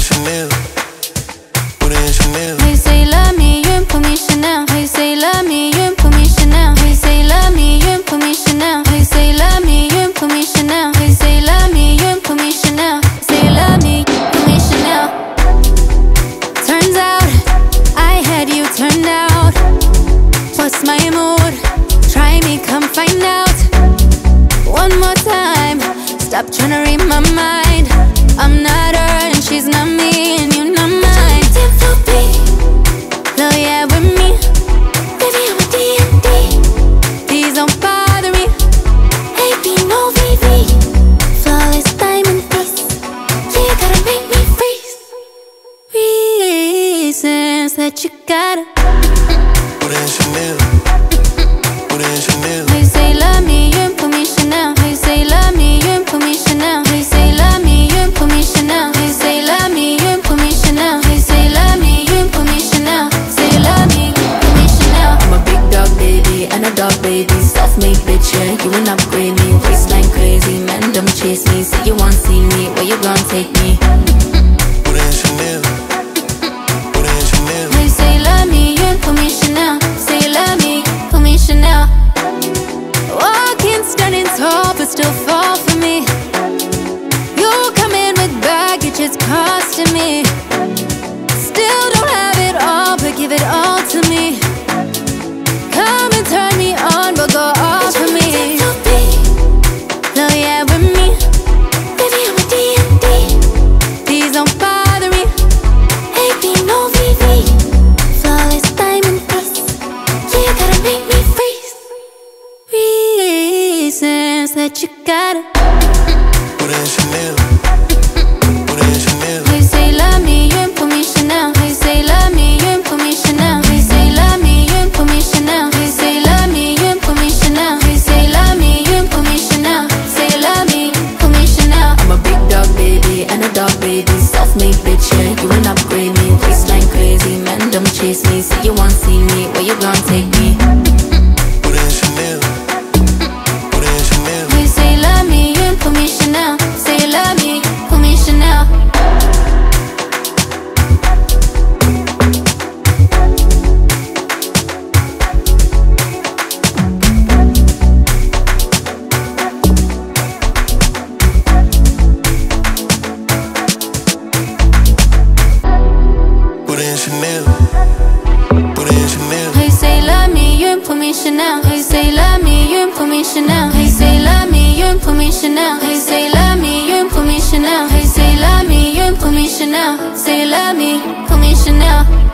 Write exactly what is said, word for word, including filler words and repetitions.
Chanel. Put in Chanel. Hey, say love me, you ain't put me Chanel. Hey, say love me, you ain't put me Chanel. Hey, say love me, you ain't put me Chanel. Hey, say love me, you ain't put me Chanel. Hey, say love me, you ain't put me Chanel. Say love me, put me Chanel. Turns out I had you turned out. What's my mood? Try me, come find out. One more time, stop trying to read my mind. I'm not her and she's not me, and you're not mine. Love yeah with me, baby I'm a D and D. Please don't bother me. A B no V V. Flawless diamond piece. Yeah, you gotta make me freeze. Reasons that you gotta Put in Chanel. Put in Chanel. Hey, say love me, you ain't put me Chanel. Hey, say love me, you ain't put me Chanel. Hey, say love me, you ain't put me Chanel. Hey, say love me, you ain't put me Chanel. Hey, say love me, you ain't put me Chanel. Say love me, put me Chanel. I'm a big dog baby and a dog baby. Self-made bitch, yeah, you ain't upgrade me. Waistline crazy, man, don't chase me. Say you want see me, where you gon' take me? Put in Chanel. Put in Chanel. Hey, say love me, you ain't put me Chanel. Say love me, put me Chanel. Walking, standing tall, but still fall for me. You come in with baggage, it's costing me. Still don't have it all, but give it all to me. Come and turn me on, but go off for me. Love yeah with me, baby I'm a D and D. Please don't bother me. A B no V V. Flawless diamond piece. Yeah, you gotta make me freeze. Reasons that you gotta Put in Chanel. Put in Chanel. Hey, say love me, you ain't put me Chanel. Hey, say love me, you ain't put me Chanel. Hey, say love me, you ain't put me Chanel. Hey, say love me, you ain't put me Chanel. Hey, say love me, you ain't put me Chanel. Say love me, put me Chanel. I'm a big dog baby and a dog baby. Self-made bitch, yeah, you ain't upgrade me. Waistline crazy, man, don't chase me. Say you want see me, where you gon' take me? Put in Chanel. Put in Chanel. Hey, say love me, you ain't put me Chanel. Say love me, put me Chanel. Put in Chanel. Put in Chanel. Hey, say love me, you ain't put me Chanel. Hey, say love me, you ain't put me Chanel. Hey, say love me, you ain't put me Chanel. Hey, say love me, you ain't put me Chanel. Hey, say love me, you ain't put me Chanel. Say love me, put me Chanel.